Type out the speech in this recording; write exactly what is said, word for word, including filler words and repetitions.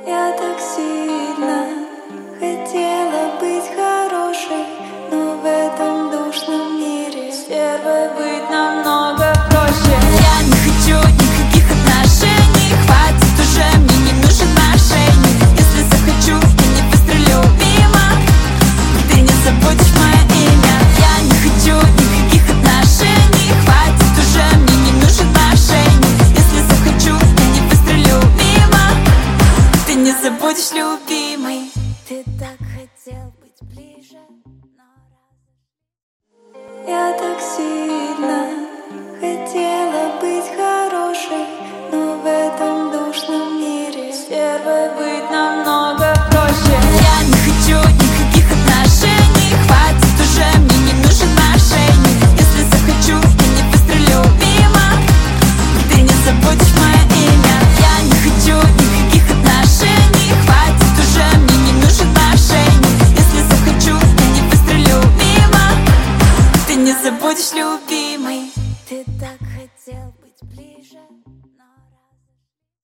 Я так сильно хотела быть хорошей, но в этом душном мире стервой быть намного проще. Я не хочу никаких отношений, хватит уже, мне не нужен мошенник. Если захочу, я не выстрелю мимо, ты не забудешь мое имя. Я не хочу никаких отношений, хватит уже, мне не нужен мошенник. Если захочу, я не выстрелю мимо, ты не забудешь, любимый. Ты так хотел быть ближе, но раз... Я так сильно хотела быть хорошей, но в этом душном мире стервой быть намного проще. Я не хочу никаких отношений, хватит уже, мне не нужен мошенник. Если захочу, я не выстрелю мимо, ты не забудешь мое имя. Я не хочу никаких отношений, хватит уже, мне не нужен мошенник. Если захочу, я не выстрелю мимо, ты не забудешь, любимый. Ты так хотел быть ближе, но...